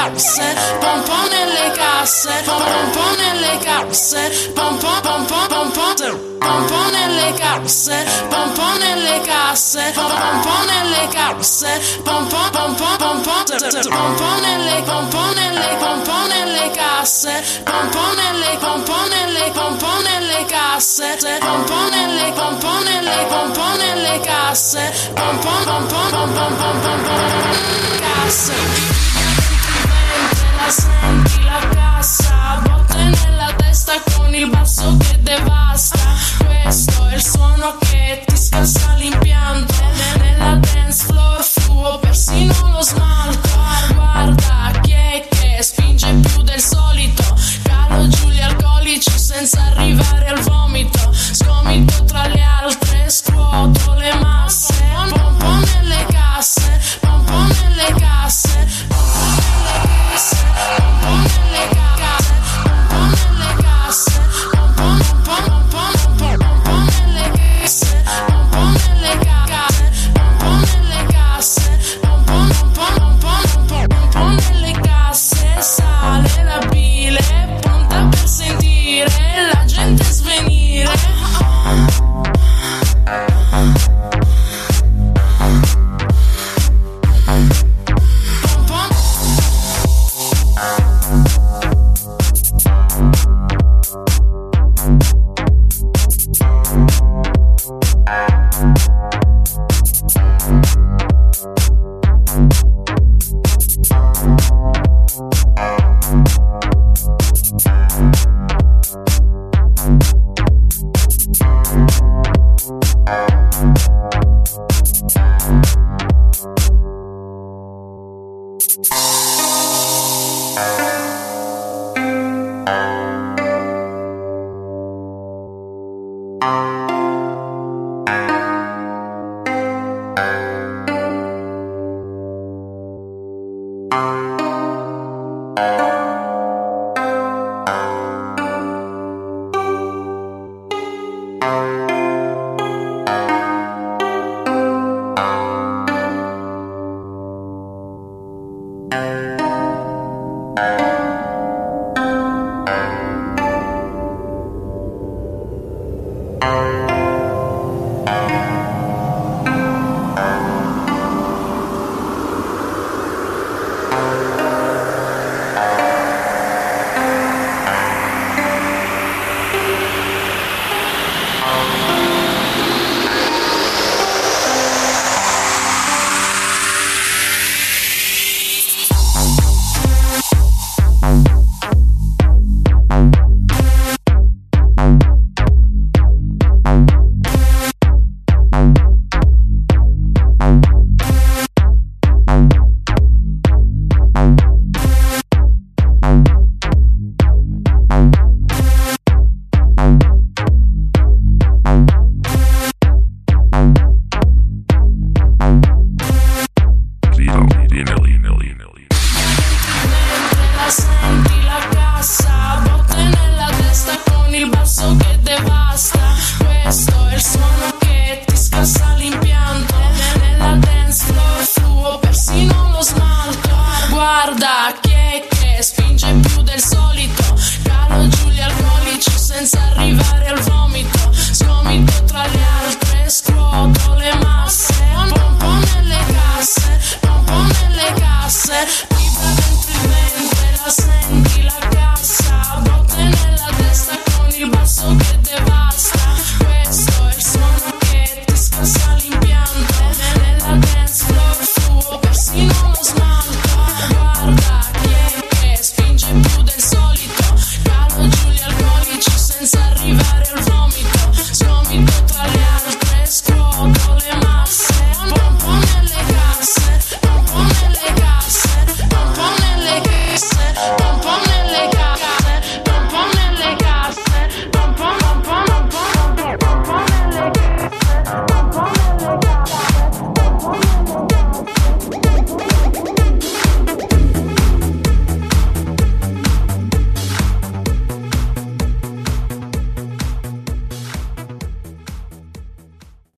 casse, pompo nelle casse, pompo nelle casse, pompo pompo pompo pompo nelle casse, pompo nelle casse, pompo nelle casse, pompo pompo pompo pompo nelle casse, pompo nelle casse, pompo nelle casse, pompo casse. La senti la cassa, botte nella testa con il basso che devasta. Questo è il suono che ti scassa l'impianto. Nella dance floor fluo persino lo smalto. Guarda chi è che spinge più del solito. Calo giù gli alcolici senza arrivare al vomito. Sgomito tra le altre, scuoto le masse. Pompo nelle casse, pompo nelle casse, pompo nelle casse, pompo nelle casse, pompo nelle casse, pompo nelle casse, pompo nelle casse, pompo nelle casse, pompo nelle casse. Sale la bile, pronta per sentire la gente svenire. Guarda chi è che spinge più del solito. Calo giù gli alcolici senza arrivare al vomito. Sgomito tra le altre, scuoto le masse. Pompo nelle casse, pompo nelle casse.